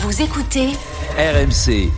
Vous écoutez RMC.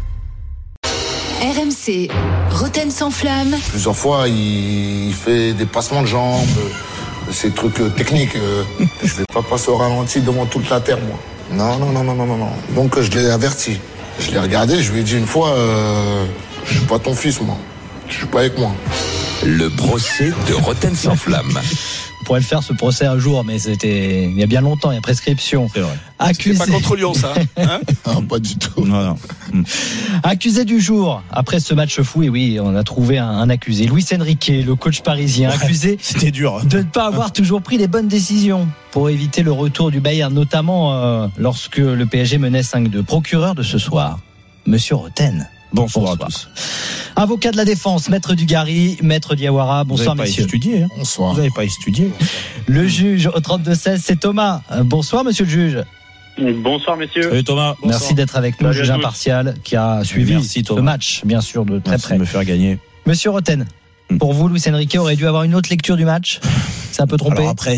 RMC, Roten sans flamme. Plusieurs fois, il fait des passements de jambes, ces trucs techniques. Je vais pas passer au ralenti devant toute la terre, moi. Non. Donc je l'ai averti. Je l'ai regardé, je lui ai dit une fois, je suis pas ton fils, moi. Je suis pas avec moi. Le procès de Roten sans flamme. On pourrait le faire, ce procès, un jour, mais c'était il y a bien longtemps, il y a prescription. C'est vrai. Accusé... C'était pas contre Lyon, ça, hein? Non, pas du tout. Non. Accusé du jour, après ce match fou, et oui, on a trouvé un accusé. Luis Enrique, le coach parisien, accusé C'était dur. de ne pas avoir toujours pris les bonnes décisions pour éviter le retour du Bayern, notamment lorsque le PSG menait 5-2. Procureur de ce soir, Monsieur Roten. Bonsoir à tous. Avocat de la défense, maître Dugarry, maître Diawara, bonsoir messieurs. Étudié, hein. Bonsoir. Vous n'avez pas étudié. Le juge au 32-16, c'est Thomas. Bonsoir monsieur le juge. Bonsoir messieurs. Salut Thomas. Merci d'être avec nous, Salut juge à tous. impartial qui a suivi Merci, ce Thomas. match, bien sûr, de très Merci près. de me faire gagner. Monsieur Roten, pour vous, Luis Enrique aurait dû avoir une autre lecture du match. C'est un peu trompé. Alors après,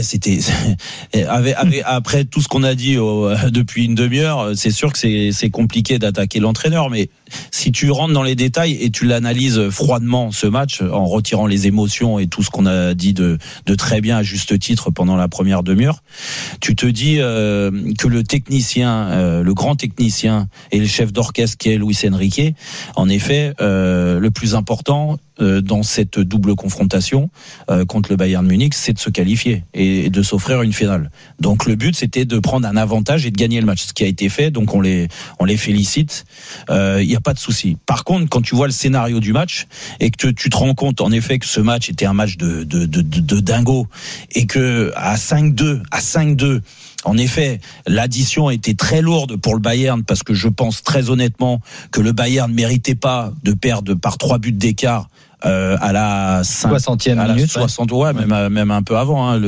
après tout ce qu'on a dit depuis une demi-heure, c'est sûr que c'est compliqué d'attaquer l'entraîneur, mais si tu rentres dans les détails et tu l'analyses froidement ce match, en retirant les émotions et tout ce qu'on a dit de très bien à juste titre pendant la première demi-heure, tu te dis que le technicien, le grand technicien et le chef d'orchestre qui est Luis Enrique, en effet, le plus important dans cette double confrontation contre le Bayern Munich, c'est de se qualifier et de s'offrir une finale. Donc le but, c'était de prendre un avantage et de gagner le match, ce qui a été fait. Donc on les félicite. Il n'y a pas de souci. Par contre, quand tu vois le scénario du match et que tu te rends compte en effet que ce match était un match de dingo et que à 5-2, en effet, l'addition était très lourde pour le Bayern parce que je pense très honnêtement que le Bayern ne méritait pas de perdre par 3 buts d'écart à la 60e minute, 60, même un peu avant, hein,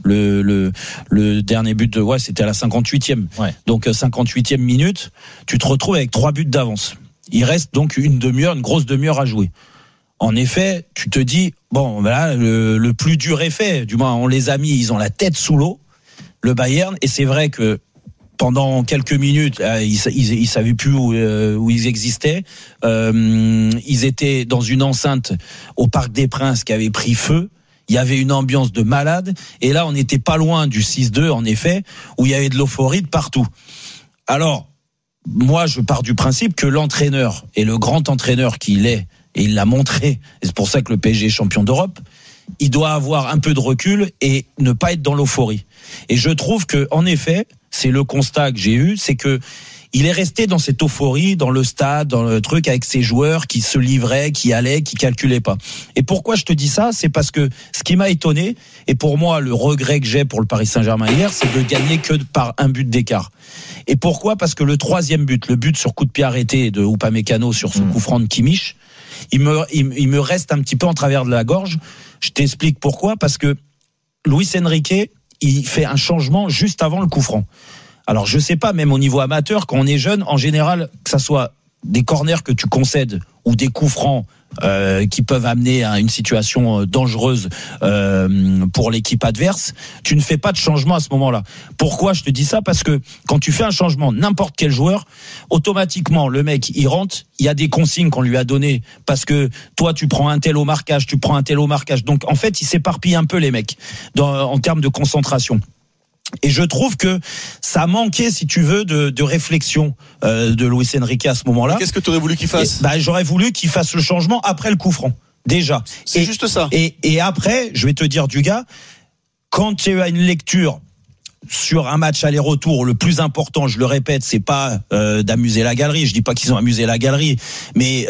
le dernier but c'était à la 58e. Ouais. Donc 58e minute, tu te retrouves avec 3 buts d'avance. Il reste donc une grosse demi-heure à jouer. En effet, tu te dis bon, voilà, le plus dur est fait, du moins on les a mis, ils ont la tête sous l'eau, le Bayern, et c'est vrai que pendant quelques minutes, ils savaient plus où ils existaient. Ils étaient dans une enceinte au Parc des Princes qui avait pris feu. Il y avait une ambiance de malade. Et là, on n'était pas loin du 6-2, en effet, où il y avait de l'euphorie de partout. Alors, moi, je pars du principe que l'entraîneur, et le grand entraîneur qu'il est, et il l'a montré, et c'est pour ça que le PSG est champion d'Europe, il doit avoir un peu de recul et ne pas être dans l'euphorie. Et je trouve que, en effet, c'est le constat que j'ai eu, c'est que il est resté dans cette euphorie, dans le stade, dans le truc avec ses joueurs qui se livraient, qui allaient, qui calculaient pas. Et pourquoi je te dis ça? C'est parce que ce qui m'a étonné, et pour moi le regret que j'ai pour le Paris Saint-Germain hier, c'est de gagner que par un but d'écart. Et pourquoi? Parce que le troisième but, le but sur coup de pied arrêté de Upamecano sur ce coup franc de Kimmich, il me reste un petit peu en travers de la gorge. Je t'explique pourquoi. Parce que Luis Enrique, il fait un changement juste avant le coup franc. Alors je sais pas, même au niveau amateur, quand on est jeune, en général, que ça soit des corners que tu concèdes ou des coups francs qui peuvent amener à une situation dangereuse pour l'équipe adverse, tu ne fais pas de changement à ce moment-là. Pourquoi je te dis ça? Parce que quand tu fais un changement, n'importe quel joueur, automatiquement le mec il rentre, il y a des consignes qu'on lui a données parce que toi tu prends un tel au marquage, donc en fait ils s'éparpillent un peu les mecs en termes de concentration. Et je trouve que ça manquait, si tu veux, de réflexion de Luis Enrique à ce moment-là. Qu'est-ce que tu aurais voulu qu'il fasse? J'aurais voulu qu'il fasse le changement après le coup franc, déjà. C'est juste ça. Et après, je vais te dire, du gars, quand tu as une lecture sur un match aller-retour, le plus important, je le répète, c'est pas d'amuser la galerie. Je dis pas qu'ils ont amusé la galerie, mais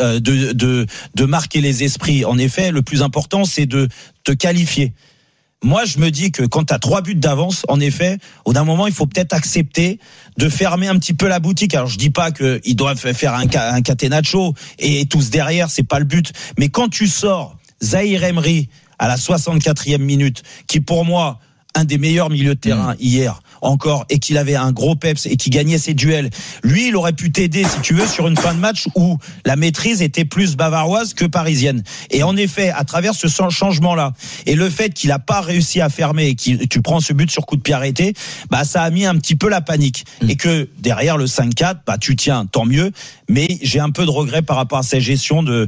de marquer les esprits. En effet, le plus important, c'est de te qualifier. Moi, je me dis que quand tu as 3 buts d'avance, en effet, au d'un moment, il faut peut-être accepter de fermer un petit peu la boutique. Alors, je dis pas qu'ils doivent faire un catenaccio et tous derrière, c'est pas le but. Mais quand tu sors Zahir Emery à la 64e minute, qui pour moi, un des meilleurs milieux de terrain hier, encore et qu'il avait un gros peps et qu'il gagnait ses duels, lui, il aurait pu t'aider, si tu veux, sur une fin de match où la maîtrise était plus bavaroise que parisienne. Et en effet, à travers ce changement-là et le fait qu'il a pas réussi à fermer et que tu prends ce but sur coup de pied arrêté, bah, ça a mis un petit peu la panique. Et que derrière le 5-4, bah, tu tiens, tant mieux. Mais j'ai un peu de regret par rapport à cette gestion de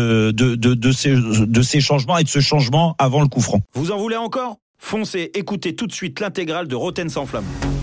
ces changements et de ce changement avant le coup franc. Vous en voulez encore ? Foncez, écoutez tout de suite l'intégrale de Rotten sans flamme.